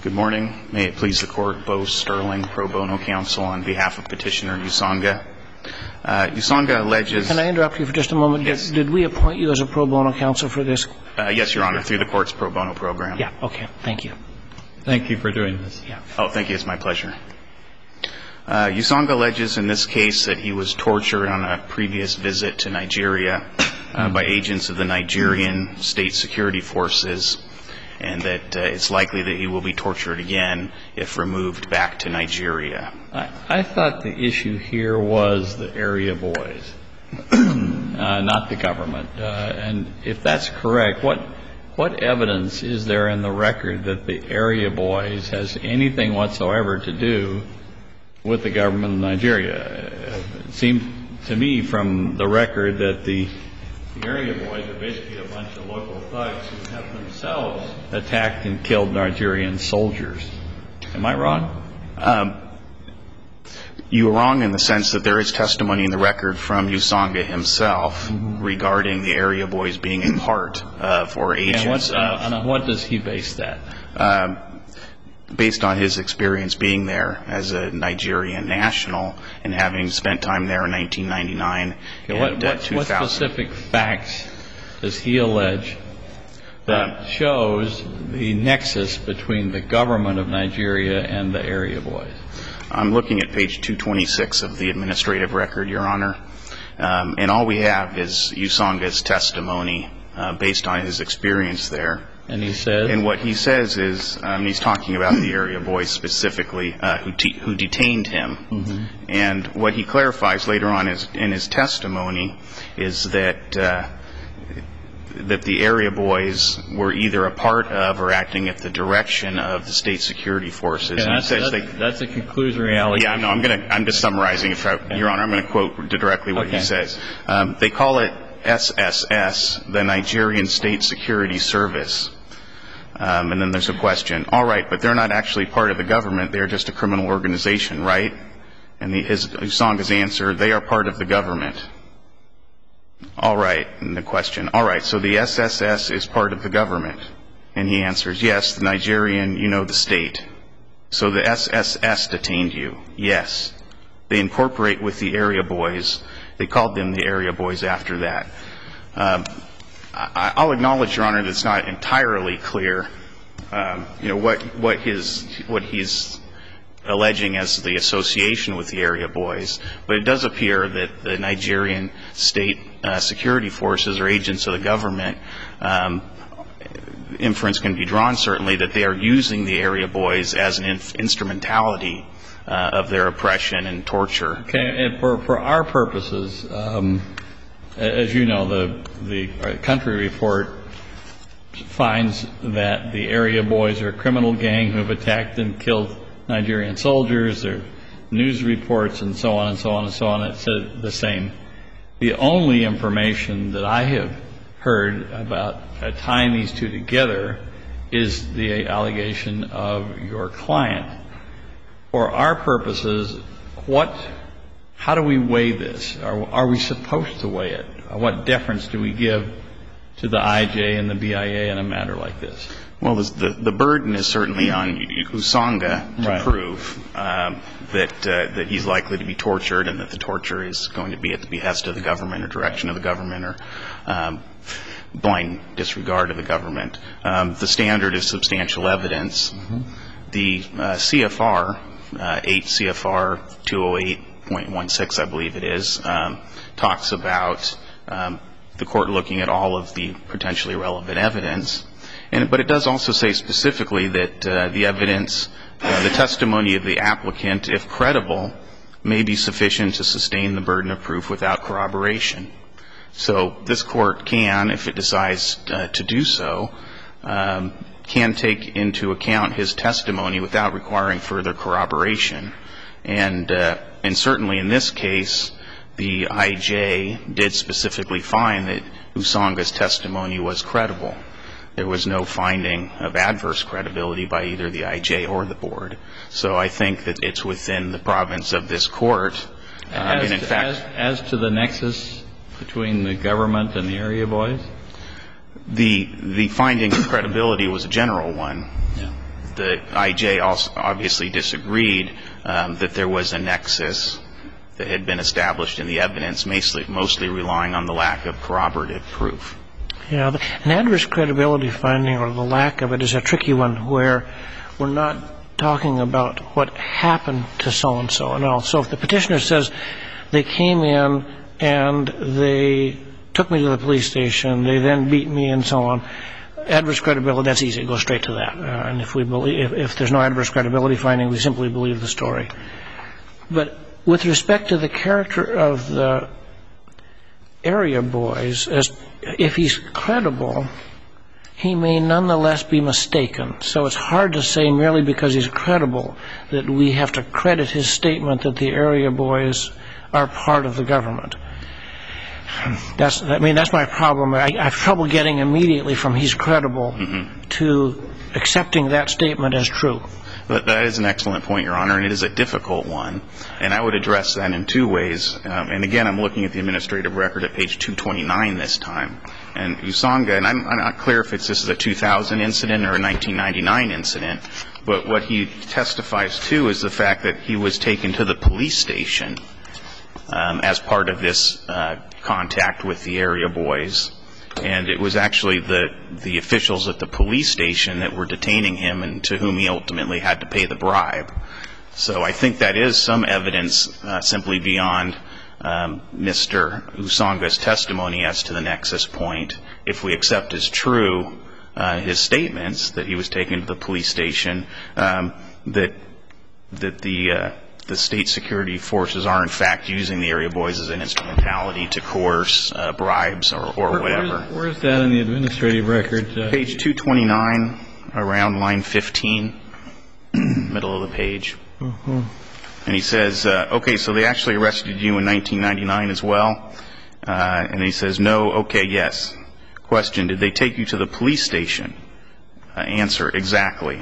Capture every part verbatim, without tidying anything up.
Good morning. May it please the Court, Bo Sterling, pro bono counsel on behalf of Petitioner Usanga. Uh, Usanga alleges... Can I interrupt you for just a moment? Yes. Did, did we appoint you as a pro bono counsel for this? Uh, yes, Your Honor, through the Court's pro bono program. Yeah, okay. Thank you. Thank you for doing this. Yeah. Oh, thank you. It's my pleasure. Uh, Usanga alleges in this case that he was tortured on a previous visit to Nigeria uh, by agents of the Nigerian State Security Forces, and that uh, it's likely that he will be tortured again if removed back to Nigeria. I, I thought the issue here was the area boys, uh, not the government. Uh, and if that's correct, what what evidence is there in the record that the area boys has anything whatsoever to do with the government of Nigeria? It seems to me from the record that the The area boys are basically a bunch of local thugs who have themselves attacked and killed Nigerian soldiers. Am I wrong? Um, you are wrong in the sense that there is testimony in the record from Usanga himself mm-hmm. regarding the area boys being a part of or agents and what, of. Uh, on what does he base that? Um, based on his experience being there as a Nigerian national and having spent time there in nineteen ninety-nine okay, and what, uh, what, two thousand. What specific facts does he allege that um, shows the nexus between the government of Nigeria and the area boys? I'm looking at page two twenty-six of the administrative record, Your Honor, um, and all we have is Usanga's testimony uh, based on his experience there. And he says? And what he says is, um, he's talking about the area boys specifically uh, who, te- who detained him. Mm-hmm. And what he clarifies later on is, in his testimony is that uh, that the area boys were either a part of or acting at the direction of the state security forces. Okay, and that's, he says that's, they, that's a conclusory allegation. Yeah, no, I'm going to. I'm just summarizing it, for, okay. Your Honor. I'm going to quote directly what okay. he says. Um, they call it S S S, the Nigerian State Security Service. Um, and then there's a question. All right, but they're not actually part of the government. They're just a criminal organization, right? And the, his Usanga's answer, they are part of the government. All right, and the question. All right, so the S S S is part of the government. And he answers, yes, the Nigerian, you know, the state. So the S S S detained you. Yes. They incorporate with the area boys. They called them the area boys after that. Um, I'll acknowledge, Your Honor, that it's not entirely clear, um, you know, what what his what he's alleging as the association with the area boys, but it does appear that the Nigerian state uh, security forces or agents of the government, um, inference can be drawn certainly that they are using the area boys as an inf- instrumentality uh, of their oppression and torture. Okay, and for for our purposes. Um As you know, the the country report finds that the area boys are a criminal gang who have attacked and killed Nigerian soldiers. There are news reports and so on and so on and so on. It said the same. The only information that I have heard about uh, tying these two together is the allegation of your client. For our purposes, what... How do we weigh this? Are, are we supposed to weigh it? What deference do we give to the I J and the B I A in a matter like this? Well, the the burden is certainly on Usanga to right. prove um, that uh, that he's likely to be tortured and that the torture is going to be at the behest of the government or direction of the government or um, blind disregard of the government. Um, the standard is substantial evidence. Mm-hmm. The uh, C F R, uh, eight C F R two oh eight point one six, I believe it is, um, talks about um, the court looking at all of the potentially relevant evidence. And, but it does also say specifically that uh, the evidence, uh, the testimony of the applicant, if credible, may be sufficient to sustain the burden of proof without corroboration. So this court can, if it decides uh, to do so, um, can take into account his testimony without requiring further corroboration. And uh, and certainly in this case, the I J did specifically find that Usanga's testimony was credible. There was no finding of adverse credibility by either the I J or the board. So I think that it's within the province of this court. Um, as, and in to, fact, as, as to the nexus between the government and the area boys? The the finding of credibility was a general one. Yeah. the I J also obviously disagreed um, that there was a nexus that had been established in the evidence, mostly, mostly relying on the lack of corroborative proof. Yeah, an adverse credibility finding, or the lack of it, is a tricky one where we're not talking about what happened to so-and-so and all. So if the petitioner says they came in and they took me to the police station, they then beat me and so on, adverse credibility, that's easy. It goes straight to that. Uh, and if we believe, if, if there's no adverse credibility finding, we simply believe the story. But with respect to the character of the area boys, as if he's credible, he may nonetheless be mistaken. So it's hard to say merely because he's credible that we have to credit his statement that the area boys are part of the government. That's, I mean, that's my problem. I, I have trouble getting immediately from he's credible mm-hmm. to accepting that statement as true. But that is an excellent point, Your Honor, and it is a difficult one. And I would address that in two ways. Um, and again, I'm looking at the administrative record at page two twenty-nine this time. And Usanga, and I'm, I'm not clear if it's this is a two thousand incident or a nineteen ninety-nine incident, but what he testifies to is the fact that he was taken to the police station um, as part of this uh, contact with the area boys. And it was actually the the officials at the police station that were detaining him and to whom he ultimately had to pay the bribe. So I think that is some evidence uh, simply beyond um, Mister Usanga's testimony as to the nexus point. If we accept as true uh, his statements that he was taken to the police station, um, that that the uh, the state security forces are in fact using the area boys as an instrumentality to coerce uh, bribes or, or Where, whatever. Where's, where's that in the administrative record? Uh, Page two twenty-nine, around line fifteen, middle of the page. Mm-hmm. And he says, uh, okay, so they actually arrested you in nineteen ninety-nine as well? Uh, and he says, no, okay, yes. Question, did they take you to the police station? Uh, answer, exactly.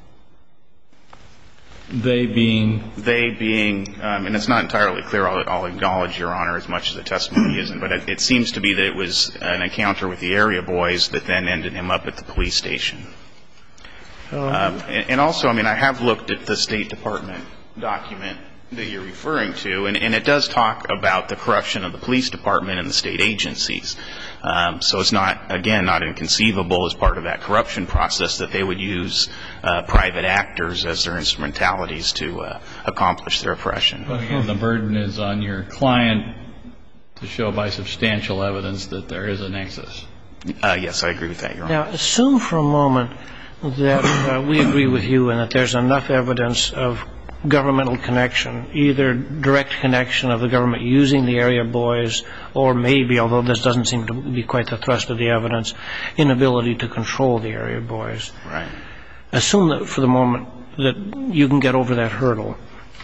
They being? They being, um, and it's not entirely clear, I'll, I'll acknowledge, Your Honor, as much as the testimony isn't, but it, it seems to be that it was an encounter with the area boys that then ended him up at the police station. Um, and, and also, I mean, I have looked at the State Department document that you're referring to, and, and it does talk about the corruption of the police department and the state agencies. Um, so it's not, again, not inconceivable as part of that corruption process that they would use uh, private actors as their instrumentalities to uh, accomplish their oppression. But again, the burden is on your client to show by substantial evidence that there is a nexus. Uh, yes, I agree with that, Your Honor. Now, assume for a moment that uh, we agree with you and that there's enough evidence of governmental connection, either direct connection of the government using the area boys, or maybe, although this doesn't seem to be quite the thrust of the evidence, inability to control the area boys. Right. Assume that for the moment that you can get over that hurdle.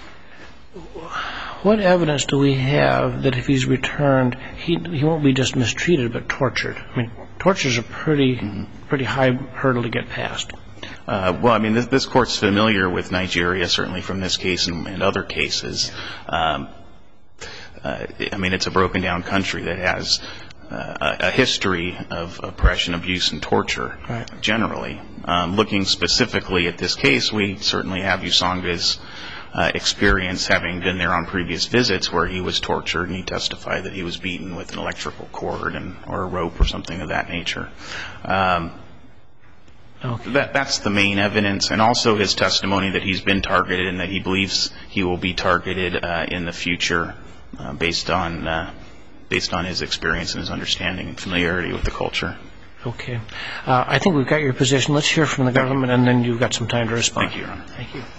What evidence do we have that if he's returned, he he won't be just mistreated but tortured? I mean, torture is a pretty mm-hmm. pretty high hurdle to get past. Uh, well, I mean, this, this court's familiar with Nigeria, certainly from this case and, and other cases. Um, uh, I mean, it's a broken down country that has uh, a, a history of oppression, abuse, and torture, right. generally. Um, looking specifically at this case, we certainly have Usanga's uh, experience, having been there on previous visits where he was tortured, and he testified that he was beaten with an electrical cord and or a rope or something of that nature. Um, Okay. That, that's the main evidence, and also his testimony that he's been targeted and that he believes he will be targeted uh, in the future uh, based on uh, based on his experience and his understanding and familiarity with the culture. Okay. Uh, I think we've got your position. Let's hear from the Thank government, you. and then you've got some time to respond. Thank you, Your Honor. Thank you.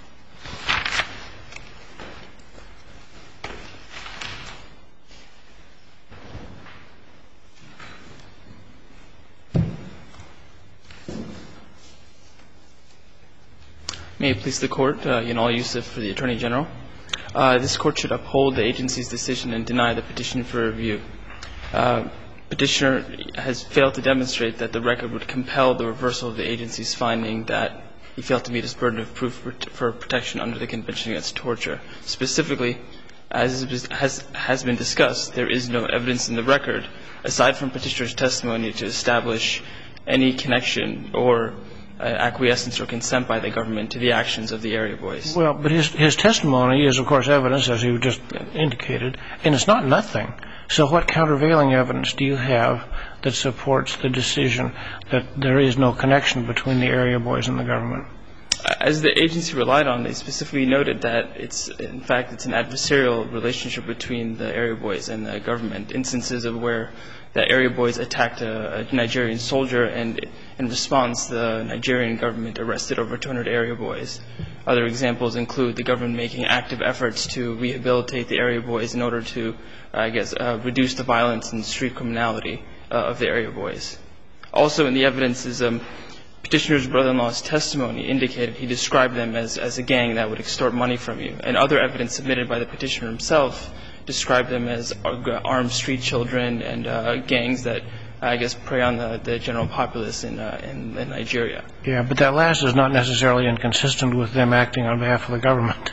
May it please the Court, uh, Yanal Yusuf for the Attorney General. Uh, this Court should uphold the agency's decision and deny the petition for review. Uh, petitioner has failed to demonstrate that the record would compel the reversal of the agency's finding that he failed to meet his burden of proof for, for protection under the Convention Against Torture. Specifically, as has, has been discussed, there is no evidence in the record, aside from petitioner's testimony, to establish any connection or uh, acquiescence or consent by the government to the actions of the area boys. Well, but his his testimony is, of course, evidence, as you just indicated, and it's not nothing. So what countervailing evidence do you have that supports the decision that there is no connection between the area boys and the government? As the agency relied on, they specifically noted that it's, in fact, it's an adversarial relationship between the area boys and the government. Instances of where the area boys attacked a, a Nigerian soldier, and in response, the Nigerian government arrested over two hundred area boys. Other examples include the government making active efforts to rehabilitate the area boys in order to, I guess, uh, reduce the violence and street criminality uh, of the area boys. Also, in the evidence is um, Petitioner's brother-in-law's testimony indicated he described them as, as a gang that would extort money from you. And other evidence submitted by the petitioner himself described them as armed street children and uh, gangs that, I guess, prey on the, the general populace in, uh, in, in Nigeria. Yeah, but that last is not necessarily inconsistent with them acting on behalf of the government.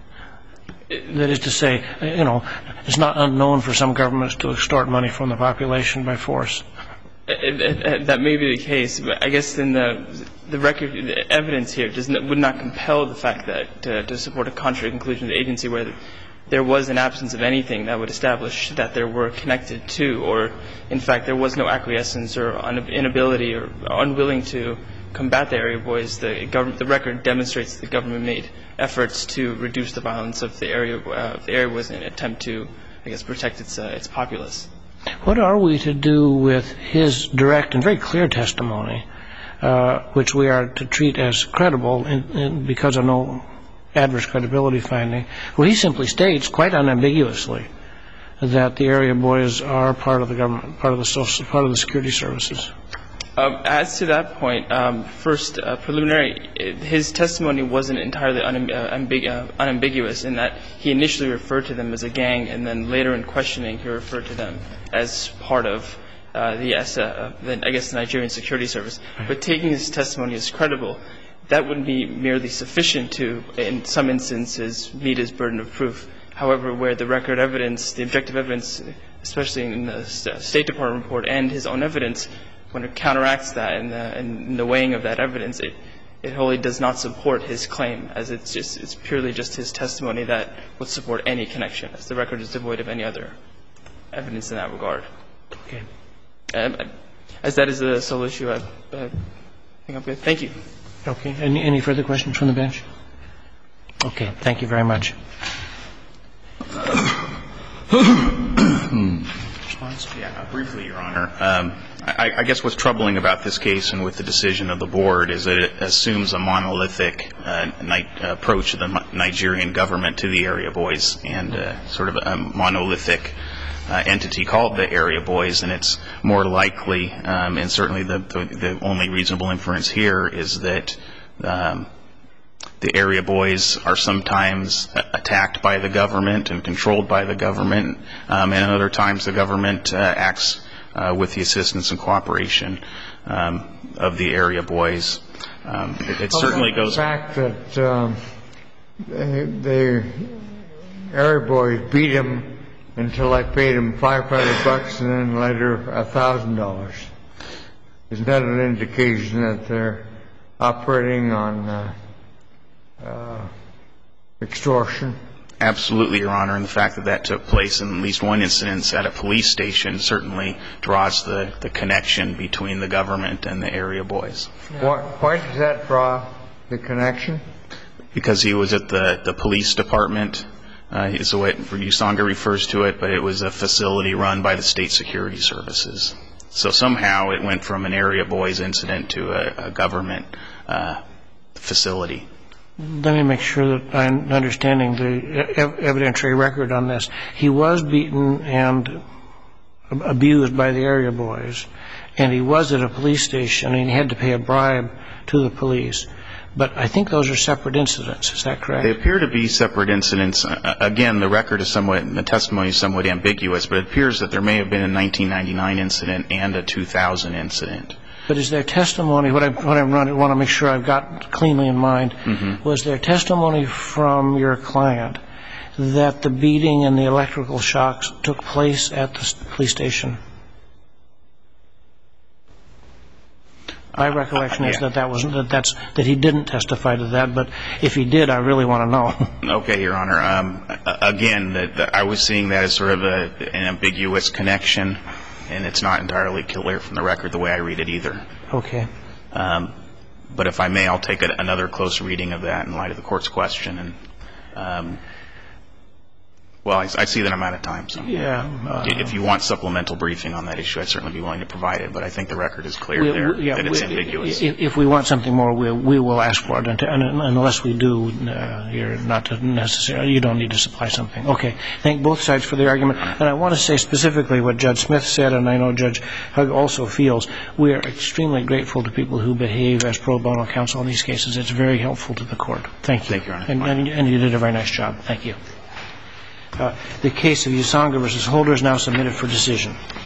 That is to say, you know, it's not unknown for some governments to extort money from the population by force. It, it, it, that may be the case, but I guess then the the record, the evidence here does not, would not compel the fact that to, to support a contrary conclusion of the agency where there was an absence of anything that would establish that there were connected to, or in fact there was no acquiescence or un, inability or unwilling to combat the area boys. The government, the record demonstrates the government made efforts to reduce the violence of the area, uh, the area was in an attempt to, I guess, protect its uh, its populace. What are we to do with his direct and very clear testimony, uh, which we are to treat as credible in, in, because of no adverse credibility finding, where he simply states quite unambiguously that the area boys are part of the government, part of the social, part of the security services? Um, as to that point, um, first, uh, preliminary, his testimony wasn't entirely unambi- uh, ambig- uh, unambiguous in that he initially referred to them as a gang, and then later in questioning he referred to them as part of uh, the, uh, the, I guess, the Nigerian Security Service. But taking his testimony as credible, that wouldn't be merely sufficient to, in some instances, meet his burden of proof. However, where the record evidence, the objective evidence, especially in the State Department report and his own evidence, when it counteracts that and the, and the weighing of that evidence, it, it wholly does not support his claim, as it's just it's purely just his testimony that would support any connection, as the record is devoid of any other evidence in that regard. Okay. Um, as that is the sole issue, I, I think I'm good. Thank you. Okay. Any, any further questions from the bench? Okay. Thank you very much. Yeah, briefly, Your Honor. Um, I, I guess what's troubling about this case and with the decision of the board is that it assumes a monolithic uh, ni- approach of the Nigerian government to the area boys and uh, sort of a monolithic uh, entity called the area boys. And it's more likely, um, and certainly the, the, the only reasonable inference here is that um, the area boys are sometimes attacked by the government and controlled by the government, um, and other times the government uh, acts uh, with the assistance and cooperation um, of the area boys. Um, it it certainly the goes. The fact that um, they, the area boys beat him until I paid him five hundred bucks and then later a thousand dollars. Isn't that an indication that they're operating on Uh, Uh, extortion? Absolutely, Your Honor, and the fact that that took place in at least one instance at a police station certainly draws the, the connection between the government and the area boys. Why, why does that draw the connection? Because he was at the, the police department, uh, is the way Usanga refers to it, but it was a facility run by the state security services. So somehow it went from an area boys incident to a, a government uh, facility. Let me make sure that I'm understanding the evidentiary record on this. He was beaten and abused by the area boys, and he was at a police station, and he had to pay a bribe to the police. But I think those are separate incidents. Is that correct? They appear to be separate incidents. Uh, again, the record is somewhat, the testimony is somewhat ambiguous, but it appears that there may have been a nineteen ninety-nine incident and a two thousand incident. But is there testimony, what I, what I want to make sure I've got cleanly in mind, mm-hmm. was there testimony from your client that the beating and the electrical shocks took place at the police station? My recollection is yeah. that that wasn't that that's that he didn't testify to that. But if he did, I really want to know. Okay, Your Honor. Um, again, that, that I was seeing that as sort of a, an ambiguous connection, and it's not entirely clear from the record the way I read it either. Okay. Um, but if I may, I'll take a, another close reading of that in light of the court's question. And um, well, I, I see that I'm out of time. So Yeah. Uh, if you want supplemental briefing on that issue, I'd certainly be willing to provide it. But I think the record is clear we, there we, yeah, that it's we, ambiguous. If, if we want something more, we we will ask for it. And, to, and unless we do, uh, you're not necessarily. You don't need to supply something. Okay. Thank both sides for the argument. And I want to say specifically what Judge Smith said, and I know Judge Hugg also feels. We are extremely grateful to people who behave as pro bono counsel in these cases. It's very helpful to the court. Thank you. Thank you, Your Honor. And, and, and you did a very nice job. Thank you. Uh, the case of Usanga versus Holder is now submitted for decision.